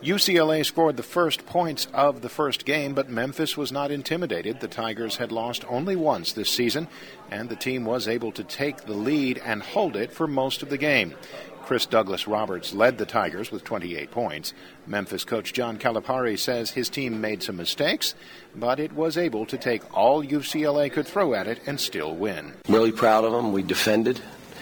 UCLA scored the first points of the first game, but Memphis was not intimidated. The Tigers had lost only once this season, and the team was able to take the lead and hold it for most of the game. Chris Douglas Roberts led the Tigers with 28 points. Memphis coach John Calipari says his team made some mistakes, but it was able to take all UCLA could throw at it and still win. Really proud of them. We defended,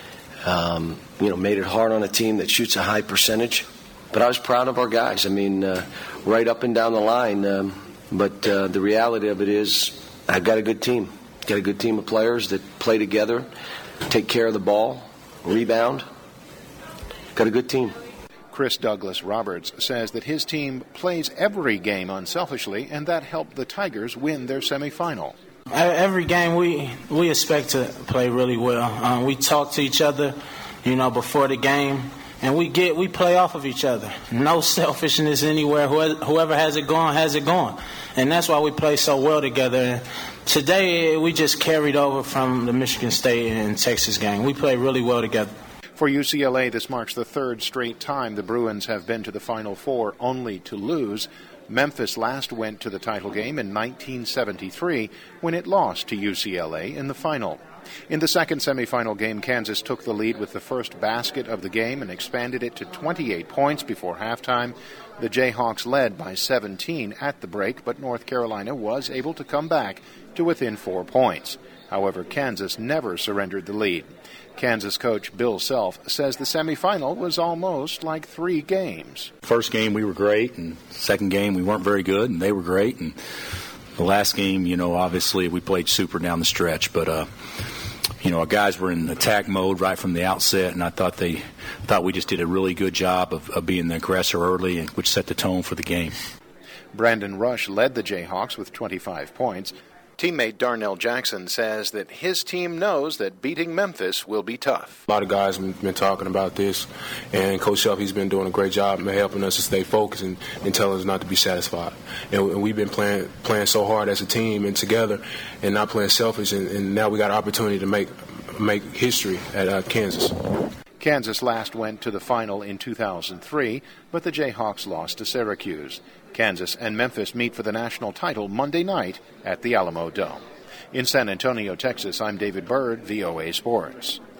made it hard on a team that shoots a high percentage. But I was proud of our guys. I mean, right up and down the line. But the reality of it is I've got a good team. Got a good team of players that play together, take care of the ball, rebound. Got a good team. Chris Douglas Roberts says that his team plays every game unselfishly, and that helped the Tigers win their semifinal. Every game we expect to play really well. We talk to each other, before the game. And we play off of each other. No selfishness anywhere. Whoever has it going, has it going. And that's why we play so well together. And today, we just carried over from the Michigan State and Texas game. We play really well together. For UCLA, this marks the third straight time the Bruins have been to the Final Four only to lose. Memphis last went to the title game in 1973 when it lost to UCLA in the final. In the second semifinal game, Kansas took the lead with the first basket of the game and expanded it to 28 points before halftime. The Jayhawks led by 17 at the break, but North Carolina was able to come back to within 4 points. However, Kansas never surrendered the lead. Kansas coach Bill Self says the semifinal was almost like 3 games. First game we were great, and second game we weren't very good, and they were great. And the last game, obviously we played super down the stretch, but our guys were in attack mode right from the outset, and I thought we just did a really good job of being the aggressor early, which set the tone for the game. Brandon Rush led the Jayhawks with 25 points. Teammate Darnell Jackson says that his team knows that beating Memphis will be tough. A lot of guys have been talking about this, and Coach Self, he's been doing a great job helping us to stay focused and telling us not to be satisfied. And we've been playing so hard as a team and together and not playing selfish, and now we got an opportunity to make history at Kansas. Kansas last went to the final in 2003, but the Jayhawks lost to Syracuse. Kansas and Memphis meet for the national title Monday night at the Alamo Dome. In San Antonio, Texas, I'm David Byrd, VOA Sports.